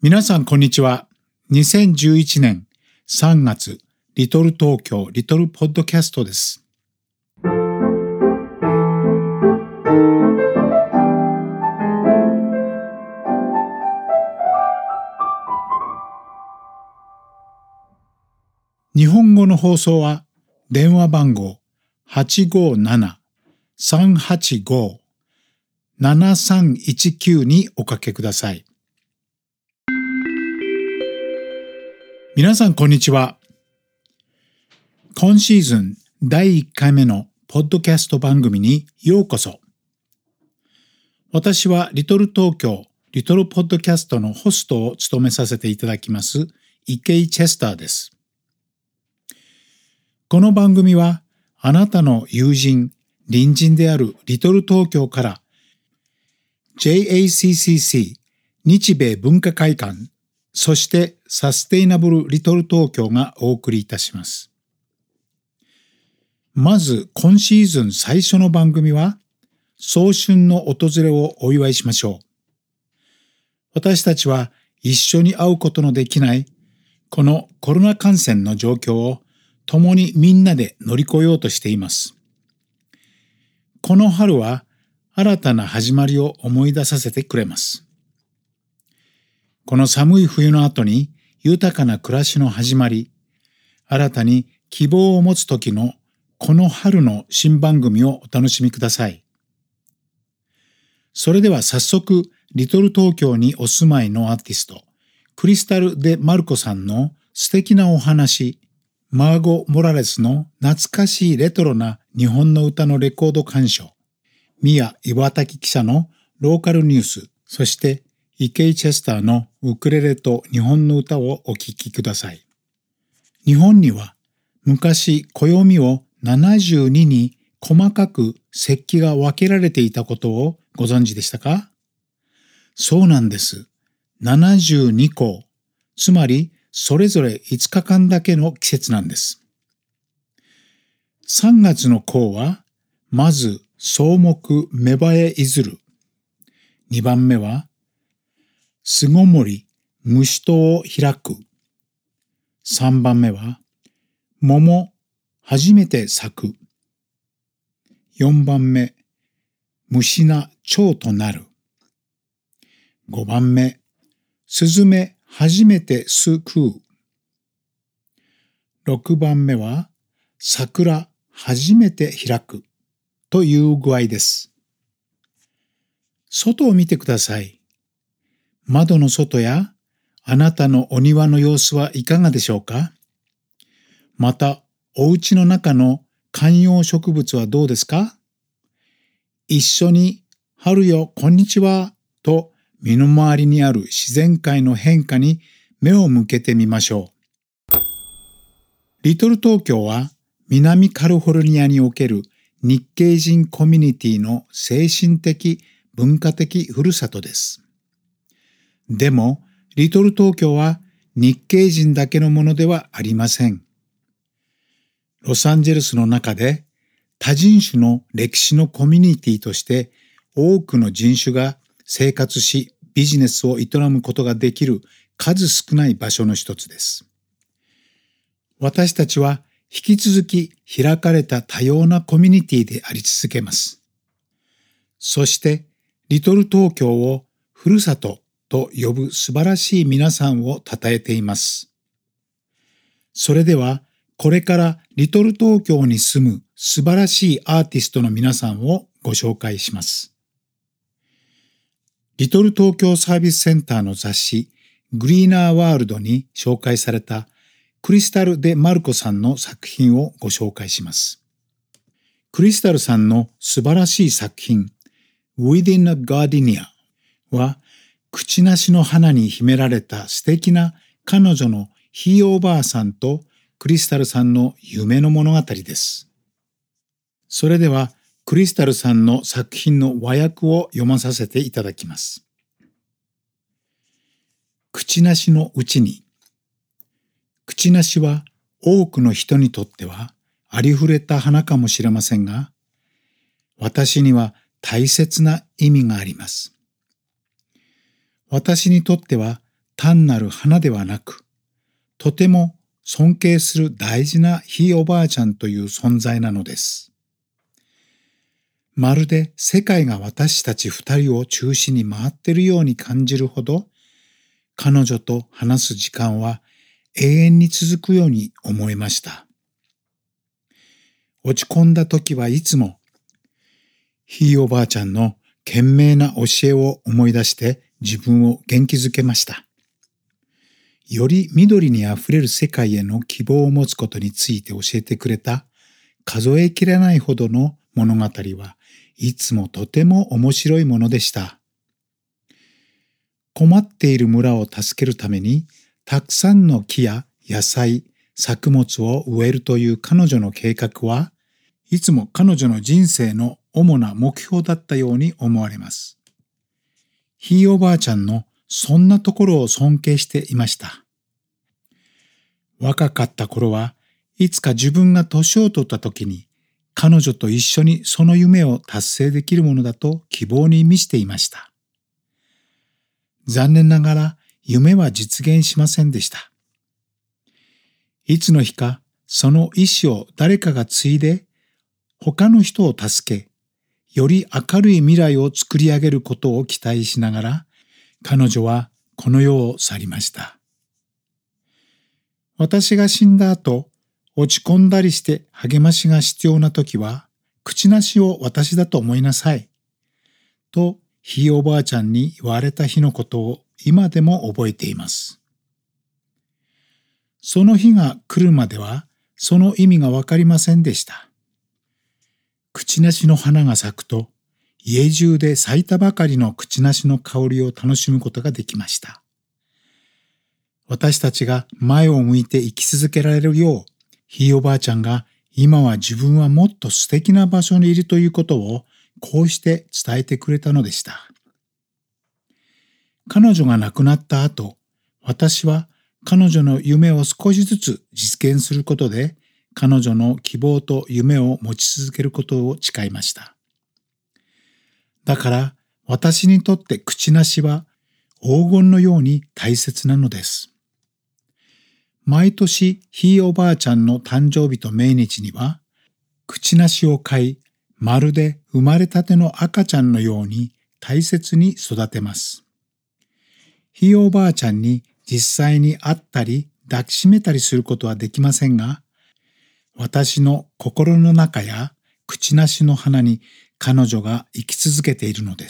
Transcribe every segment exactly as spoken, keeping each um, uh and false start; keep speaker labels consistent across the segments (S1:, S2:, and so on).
S1: 皆さんこんにちは。にせんじゅういちねんさんがつ、リトル東京リトルポッドキャストです。日本語の放送は電話番号 はちごなな さんはちご ななさんいちきゅう におかけください。皆さんこんにちは。今シーズンだいいっかいめのポッドキャスト番組にようこそ。私はリトル東京リトルポッドキャストのホストを務めさせていただきます池井チェスターです。この番組はあなたの友人、隣人であるリトル東京から ジェイエーシーシーシー 日米文化会館そしてサステイナブルリトル東京がお送りいたします。まず今シーズン最初の番組は早春の訪れをお祝いしましょう。私たちは一緒に会うことのできないこのコロナ感染の状況を共にみんなで乗り越えようとしています。この春は新たな始まりを思い出させてくれます。この寒い冬の後に豊かな暮らしの始まり、新たに希望を持つ時のこの春の新番組をお楽しみください。それでは早速、リトル東京にお住まいのアーティスト、クリスタル・デ・マルコさんの素敵なお話、マーゴ・モラレスの懐かしいレトロな日本の歌のレコード鑑賞、宮岩滝記者のローカルニュース、そして池井チェスターのウクレレと日本の歌をお聴きください。日本には昔暦をななじゅうにに細かく節気が分けられていたことをご存知でしたか？そうなんです。ななじゅうにこう、つまりそれぞれいつかかんだけの季節なんです。さんがつの項は、まず草木芽生えいずる。にばんめは、巣ごもり虫戸を開く。さんばんめは、桃初めて咲く。よんばんめ、虫な蝶となる。ごばんめ、スズメ初めて巣食う。ろくばんめは、桜初めて開くという具合です。外を見てください。窓の外やあなたのお庭の様子はいかがでしょうか？また、お家の中の観葉植物はどうですか？一緒に春よこんにちはと身の回りにある自然界の変化に目を向けてみましょう。リトル東京は南カリフォルニアにおける日系人コミュニティの精神的文化的ふるさとです。でも、リトル東京は日系人だけのものではありません。ロサンゼルスの中で多人種の歴史のコミュニティとして多くの人種が生活しビジネスを営むことができる数少ない場所の一つです。私たちは引き続き開かれた多様なコミュニティであり続けます。そしてリトル東京をふるさとと呼ぶ素晴らしい皆さんを称えています。それではこれからリトル東京に住む素晴らしいアーティストの皆さんをご紹介します。リトル東京サービスセンターの雑誌グリーナーワールドに紹介されたクリスタル・デ・マルコさんの作品をご紹介します。クリスタルさんの素晴らしい作品 Within a Gardenia は口なしの花に秘められた素敵な彼女のひいおばあさんとクリスタルさんの夢の物語です。それではクリスタルさんの作品の和訳を読まさせていただきます。口なしのうちに。口なしは多くの人にとってはありふれた花かもしれませんが、私には大切な意味があります。私にとっては単なる花ではなく、とても尊敬する大事なひいおばあちゃんという存在なのです。まるで世界が私たち二人を中心に回っているように感じるほど、彼女と話す時間は永遠に続くように思いました。落ち込んだ時はいつも、ひいおばあちゃんの懸命な教えを思い出して自分を元気づけました。より緑にあふれる世界への希望を持つことについて教えてくれた数えきれないほどの物語はいつもとても面白いものでした。困っている村を助けるためにたくさんの木や野菜、作物を植えるという彼女の計画はいつも彼女の人生の主な目標だったように思われます。ひいおばあちゃんのそんなところを尊敬していました。若かった頃はいつか自分が年を取った時に彼女と一緒にその夢を達成できるものだと希望に満ちていました。残念ながら夢は実現しませんでした。いつの日かその意志を誰かが継いで他の人を助け、より明るい未来を作り上げることを期待しながら、彼女はこの世を去りました。私が死んだ後、落ち込んだりして励ましが必要な時は、口なしを私だと思いなさい。と、ひいおばあちゃんに言われた日のことを今でも覚えています。その日が来るまでは、その意味がわかりませんでした。口なしの花が咲くと、家中で咲いたばかりの口なしの香りを楽しむことができました。私たちが前を向いて生き続けられるよう、ひいおばあちゃんが今は自分はもっと素敵な場所にいるということをこうして伝えてくれたのでした。彼女が亡くなった後、私は彼女の夢を少しずつ実現することで、彼女の希望と夢を持ち続けることを誓いました。だから私にとって口なしは黄金のように大切なのです。毎年ひいおばあちゃんの誕生日と命日には、口なしを買い、まるで生まれたての赤ちゃんのように大切に育てます。ひいおばあちゃんに実際に会ったり抱きしめたりすることはできませんが、私の心の中や口なしの花に彼女が生き続けているのです。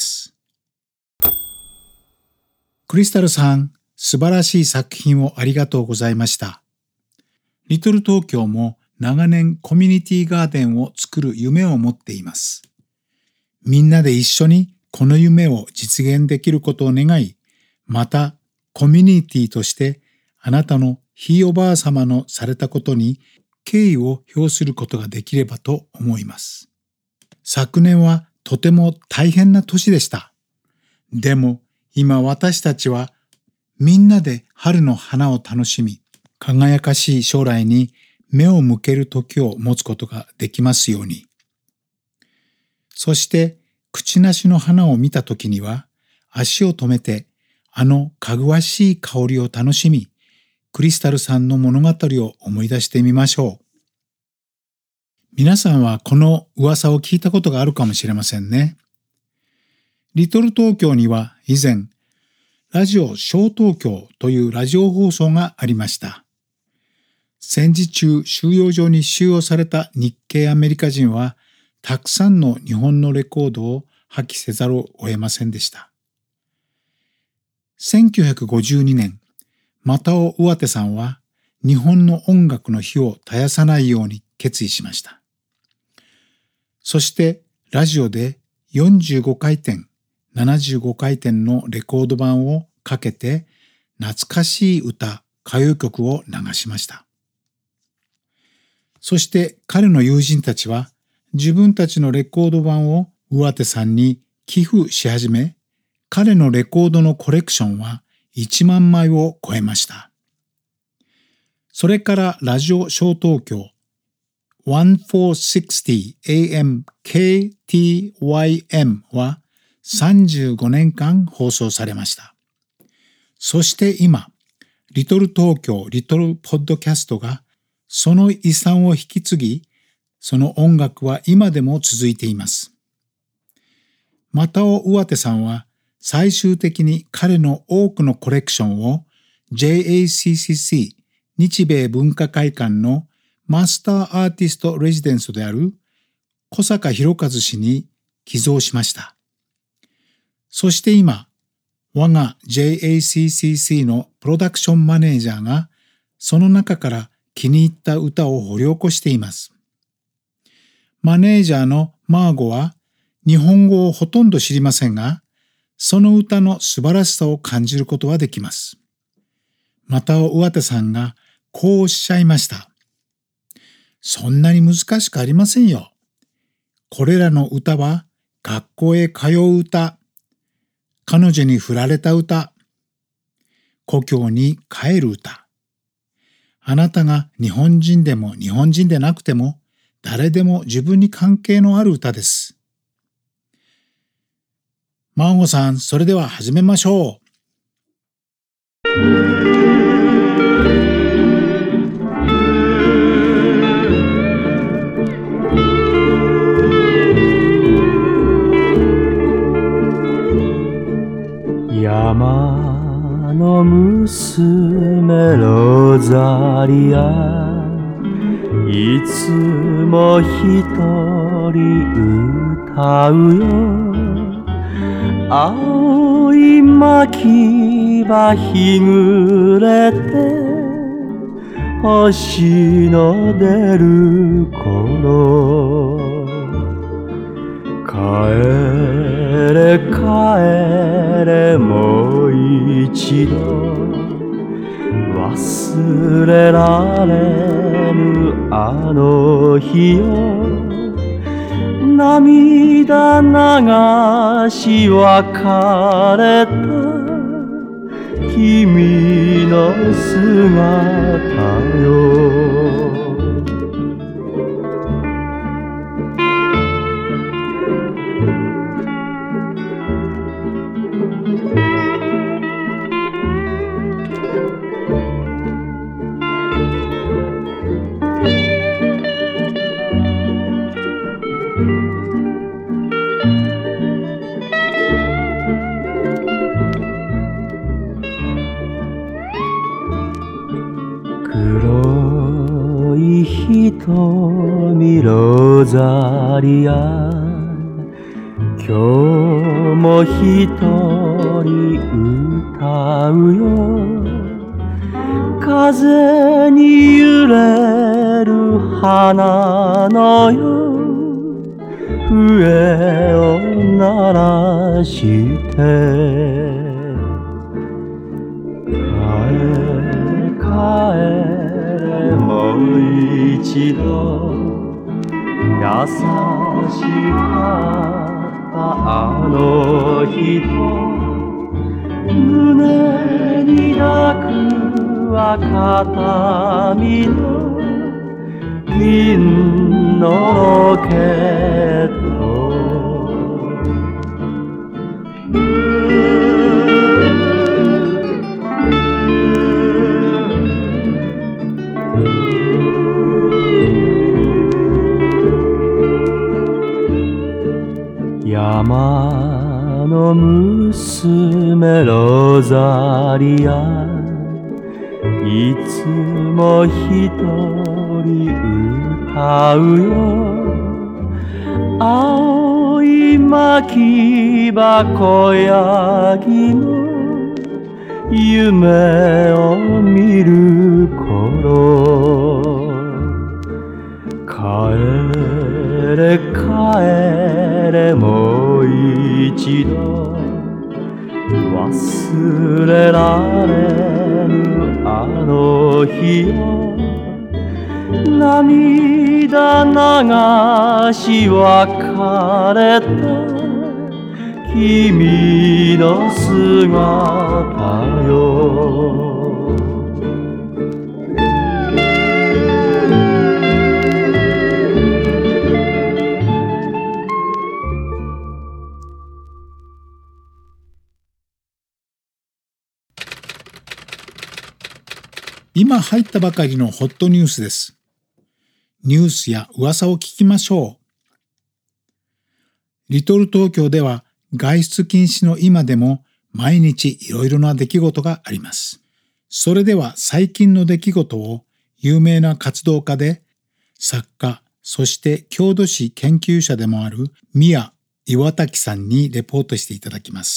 S1: クリスタルさん、素晴らしい作品をありがとうございました。リトル東京も長年コミュニティガーデンを作る夢を持っています。みんなで一緒にこの夢を実現できることを願い、またコミュニティとしてあなたのひいおばあさまのされたことに敬意を表することができればと思います。昨年はとても大変な年でした。でも今私たちはみんなで春の花を楽しみ、輝かしい将来に目を向ける時を持つことができますように。そして口なしの花を見た時には足を止めてあのかぐわしい香りを楽しみ、クリスタルさんの物語を思い出してみましょう。皆さんはこの噂を聞いたことがあるかもしれませんね。リトル東京には以前、ラジオ小東京というラジオ放送がありました。戦時中収容所に収容された日系アメリカ人は、たくさんの日本のレコードを破棄せざるを得ませんでした。せんきゅうひゃくごじゅうにねん、又尾上手さんは日本の音楽の火を絶やさないように決意しました。そしてラジオでよんじゅうごかいてん、ななじゅうごかいてんのレコード盤をかけて懐かしい歌、歌謡曲を流しました。そして彼の友人たちは自分たちのレコード盤を上手さんに寄付し始め、彼のレコードのコレクションはいちまんまいを超えました。それからラジオ小東京 せんよんひゃくろくじゅうエーエムケーティーワイエム はさんじゅうごねんかん放送されました。 そして今、リトル東京リトルポッドキャストがその遺産を引き継ぎ、その音楽は今でも続いています。マタオ・ウアテさんは最終的に彼の多くのコレクションを ジェイエーシーシーシー 日米文化会館のマスターアーティストレジデンスである小坂博和氏に寄贈しました。そして今、我が ジェイエーシーシーシー のプロダクションマネージャーがその中から気に入った歌を掘り起こしています。マネージャーのマーゴは日本語をほとんど知りませんが、その歌の素晴らしさを感じることはできます。また上手さんがこうおっしゃいました。そんなに難しくありませんよ。これらの歌は学校へ通う歌、彼女に振られた歌、故郷に帰る歌。あなたが日本人でも日本人でなくても誰でも自分に関係のある歌です。マーゴさん、それでは始めましょう。
S2: 山の娘ロザリア、いつも一人歌うよ。青い薪は日暮れて星の出る頃、帰れ帰れもう一度、忘れられぬあの日よ。涙流し別れた君の姿よ。黒い瞳ロザリア、今日も一人歌うよ。風に揺れる花のよう、笛を鳴らして帰れもう一度、優しかったあの日と、胸に抱く赤髪の銀のロケット。山の娘ロザリア、いつも一人歌うよ。青い薪箱やぎの夢を見る頃、帰れ帰れもう一度、忘れられぬあの日よ。涙流し別れた君の姿よ。
S1: 今入ったばかりのホットニュースです。ニュースや噂を聞きましょう。リトル東京では外出禁止の今でも毎日いろいろな出来事があります。それでは最近の出来事を有名な活動家で作家、そして郷土史研究者でもある宮岩滝さんにレポートしていただきます。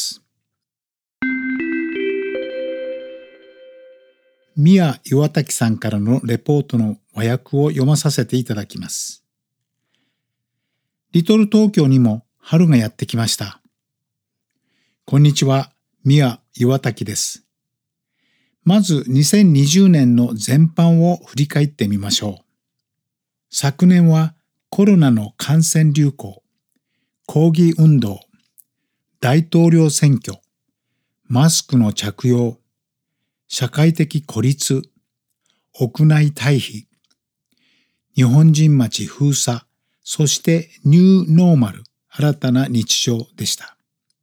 S1: 宮岩滝さんからのレポートの和訳を読まさせていただきます。リトル東京にも春がやってきました。こんにちは、宮岩滝です。まずにせんにじゅうねんの全般を振り返ってみましょう。昨年はコロナの感染流行、抗議運動、大統領選挙、マスクの着用、社会的孤立、屋内退避、日本人町封鎖、そしてニューノーマル、新たな日常でした。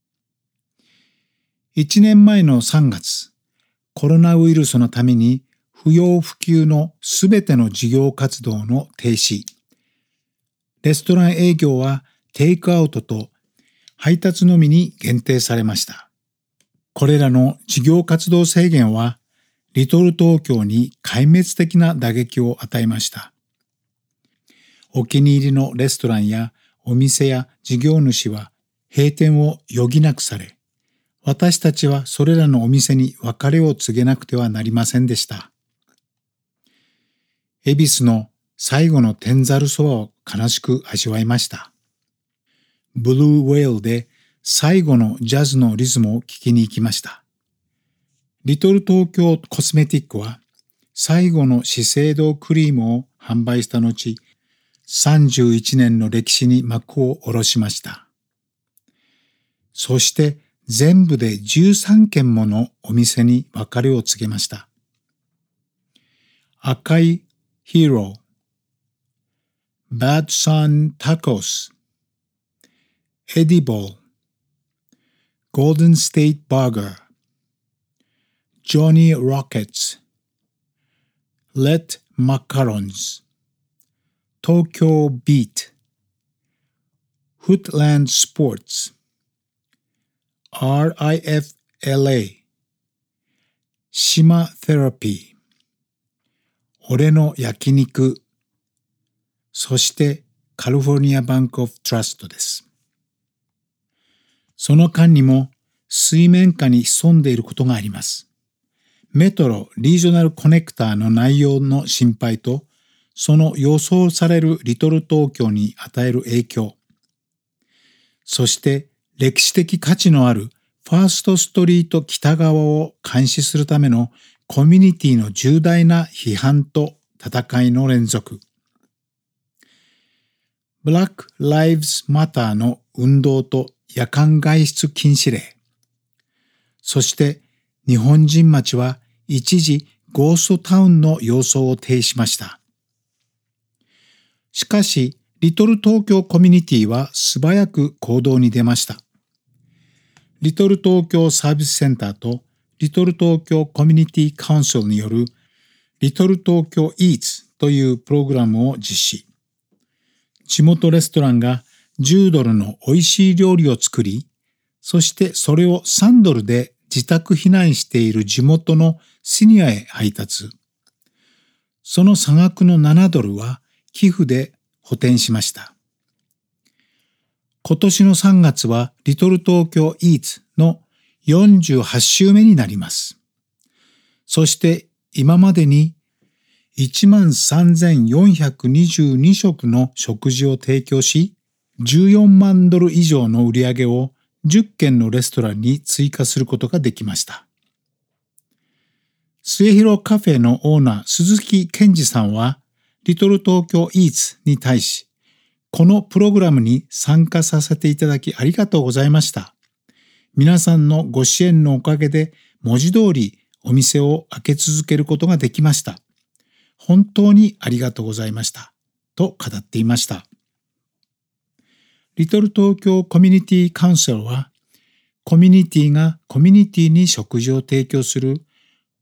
S1: いちねんまえのさんがつ、コロナウイルスのために不要不急のすべての事業活動の停止、レストラン営業はテイクアウトと配達のみに限定されました。これらの事業活動制限はリトル東京に壊滅的な打撃を与えました。お気に入りのレストランやお店や事業主は閉店を余儀なくされ、私たちはそれらのお店に別れを告げなくてはなりませんでした。恵比寿の最後の天ざるそばを悲しく味わいました。ブルーウェールで最後のジャズのリズムを聴きに行きました。リトル東京コスメティックは最後の資生堂クリームを販売した後、さんじゅういちねんの歴史に幕を下ろしました。そして全部でじゅうさんけんものお店に別れを告げました。赤いヒーロー、Bad Sun Tacos、Edible、Golden State Burger、Johnny Rockets、Let Macarons、東京ビート、Footland Sports、アールアイエフエルエー、島テラピー、俺の焼肉、そしてカリフォルニアバンクオフトラストです。その間にも水面下に潜んでいることがあります。メトロ・リージョナルコネクターの内容の心配と、その予想されるリトル東京に与える影響、そして歴史的価値のあるファーストストリート北側を監視するためのコミュニティの重大な批判と戦いの連続。Black Lives Matter の運動と夜間外出禁止令。そして日本人町は一時ゴーストタウンの様相を呈しました。しかし、リトル東京コミュニティは素早く行動に出ました。リトル東京サービスセンターとリトル東京コミュニティカウンシルによるリトル東京イーツというプログラムを実施。地元レストランがじゅうドルの美味しい料理を作り、そしてそれをさんドルで自宅避難している地元のシニアへ配達。その差額のななドルは寄付で補填しました。今年のさんがつはリトル東京イーツのよんじゅうはちしゅうめになります。そして今までにいちまんさんぜんよんひゃくにじゅうにしょくの食事を提供し、じゅうよんまんドル以上の売り上げをじゅっけんのレストランに追加することができました。末広カフェのオーナー鈴木健二さんは、リトル東京イーツに対し、このプログラムに参加させていただきありがとうございました。皆さんのご支援のおかげで文字通りお店を開け続けることができました。本当にありがとうございました。と語っていました。リトル東京コミュニティカウンセルは、コミュニティがコミュニティに食事を提供する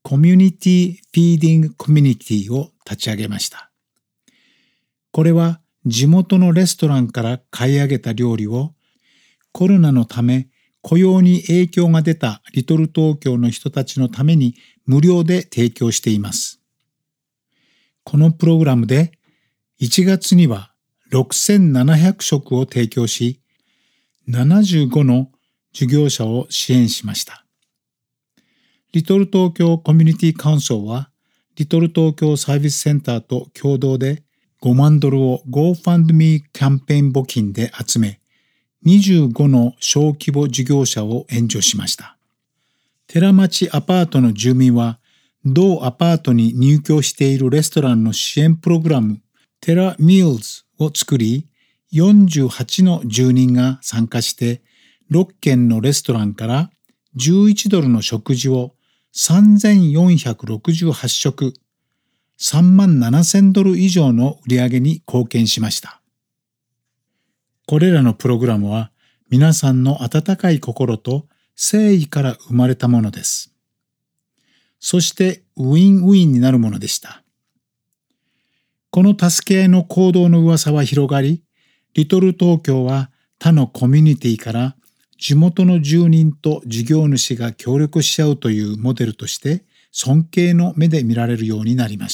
S1: コミュニティフィーディングコミュニティを立ち上げました。これは地元のレストランから買い上げた料理をコロナのため雇用に影響が出たリトル東京の人たちのために無料で提供しています。このプログラムでいちがつにはろくせんななひゃくしょくを提供し、ななじゅうごの事業者を支援しました。リトル東京コミュニティカウンシルはリトル東京サービスセンターと共同でごまんドルを GoFundMe キャンペーン募金で集め、にじゅうごの小規模事業者を援助しました。寺町アパートの住民は、同アパートに入居しているレストランの支援プログラム、テラミールズを作り、よんじゅうはちの住人が参加して、ろっけんのレストランからじゅういちドルの食事をさんぜんよんひゃくろくじゅうはちしょく、さんまんななせんドル以上の売り上げに貢献しました。これらのプログラムは皆さんの温かい心と誠意から生まれたものです。そしてウィンウィンになるものでした。この助け合いの行動の噂は広がり、リトル東京は他のコミュニティから地元の住人と事業主が協力し合うというモデルとして尊敬の目で見られるようになりました。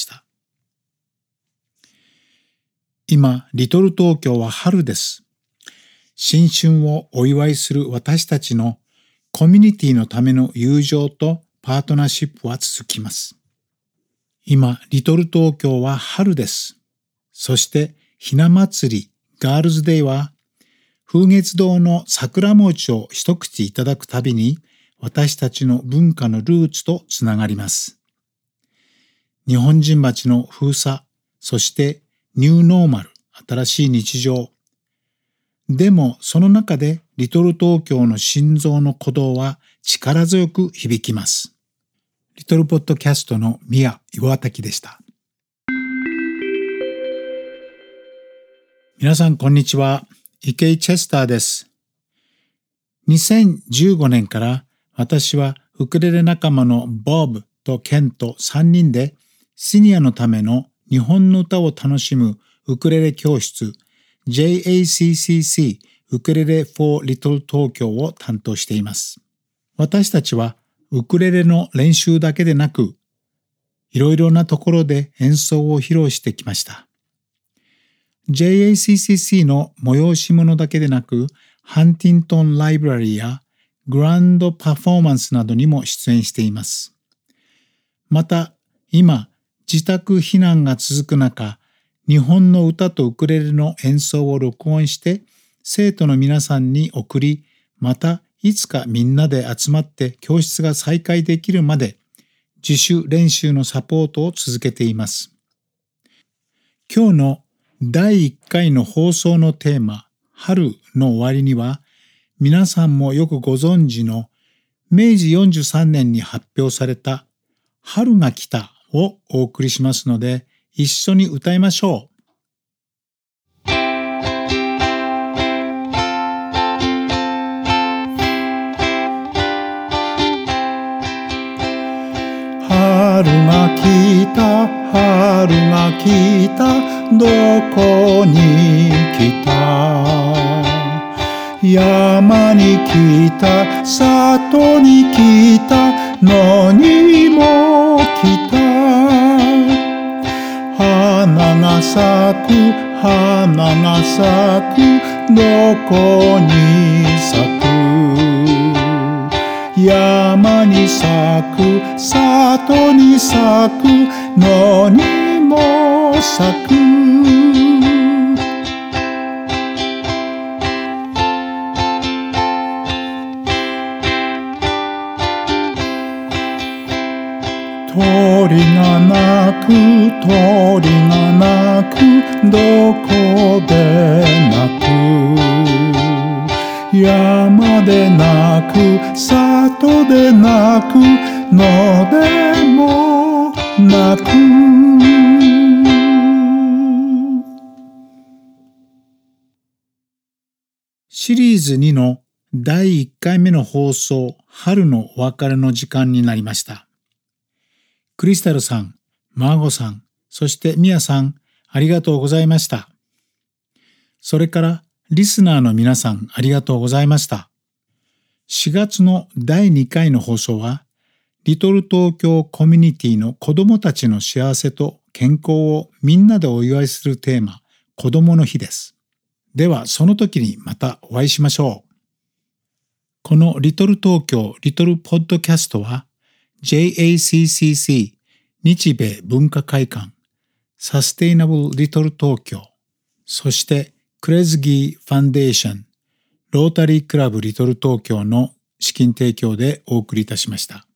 S1: 今、リトル東京は春です。新春をお祝いする私たちのコミュニティのための友情とパートナーシップは続きます。今、リトル東京は春です。そして、ひな祭り、ガールズデーは、風月堂の桜餅を一口いただくたびに、私たちの文化のルーツとつながります。日本人町の封鎖、そしてニューノーマル、新しい日常。でも、その中でリトル東京の心臓の鼓動は力強く響きます。リトルポッドキャストの宮岩滝でした。皆さん、こんにちは。池井チェスターです。にせんじゅうごねんから私はウクレレ仲間のボブとケンとさんにんでシニアのための日本の歌を楽しむウクレレ教室 ジェイエーシーシーシー ウクレレ for Little Tokyo を担当しています。私たちはウクレレの練習だけでなく、いろいろなところで演奏を披露してきました。ジェイエーシーシーシー の催し物だけでなく、ハンティントンライブラリーやグランドパフォーマンスなどにも出演しています。また、今、自宅避難が続く中、日本の歌とウクレレの演奏を録音して、生徒の皆さんに送り、またいつかみんなで集まって教室が再開できるまで、自主練習のサポートを続けています。今日のだいいっかいの放送のテーマ、春の終わりには、皆さんもよくご存知のめいじよんじゅうさんねんに発表された春が来たをお送りしますので、一緒に歌いましょう。春が来た、春が来た、どこに来た。山に来た、里に来た、野にも来た。花が咲く、花が咲く、どこに咲く。山に咲く、里に咲く、野にも咲く。鳥が鳴く、鳥が鳴く、どこで鳴く。山で鳴く、里で鳴く、野でも鳴く。シリーズにのだいいっかいめの放送、春のお別れの時間になりました。 クリスタルさん、マーゴさん、そしてミヤさん、ありがとうございました。それからリスナーの皆さん、ありがとうございました。しがつのだいにかいの放送は、リトル東京コミュニティの子どもたちの幸せと健康をみんなでお祝いするテーマ、子どもの日です。ではその時にまたお会いしましょう。このリトル東京リトルポッドキャストは ジェイエーシーシーシー 日米文化会館、サステイナブルリトル東京、そしてクレズギーファンデーション、ロータリークラブリトル東京の資金提供でお送りいたしました。